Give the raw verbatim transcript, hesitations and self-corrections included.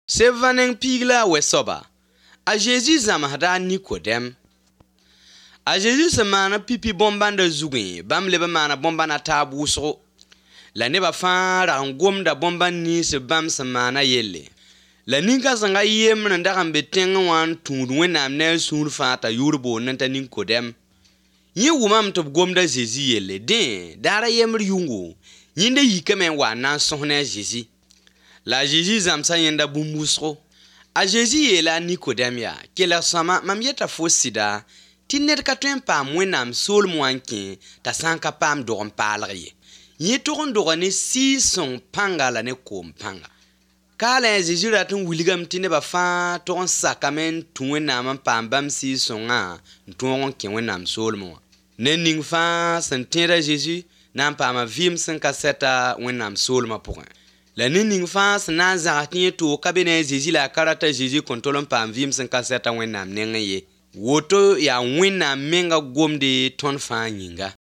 Sevanen pigla we soba. A Jésus zamahda Nicodème. A Jésus se mana pipi bomban de zugin, bam leba mana bomban a tabu so. La neba fan ra ngomda bomban ni se bam se mana yelle. La ninka sanga yem na ndakam betenga wan tundu wenam ne sur fata yurbo nanta Nicodème. Yi wumam top gomda Jésus yelle den dara yemr yungu. Yinde yikemen wa nan sohne Jésus. La Jésus zamsa yenda bumbusro. A Jésus yela Nicodème ya, ke la sama mam yeta fosida, ti net ka tuen pam wenam sol mwankin, ta sanka pam dogon palye. Ye togon dogone si son panga la ne kom panga. Kala Jésus ratun wiligam ti ne ba fa togon sakamen tun wenam pam bam si son a, togon ken wenam sol mwa. Ne ning fa sentera Jésus, nan pam vim sen kaseta wenam sol ma pourrin. La nining fans na zakin to kabene Jésus la karata Jésus kontolon pam vim sen kaseta wenam nenge ye. Woto ya wenam menga gomde ton fa nyinga.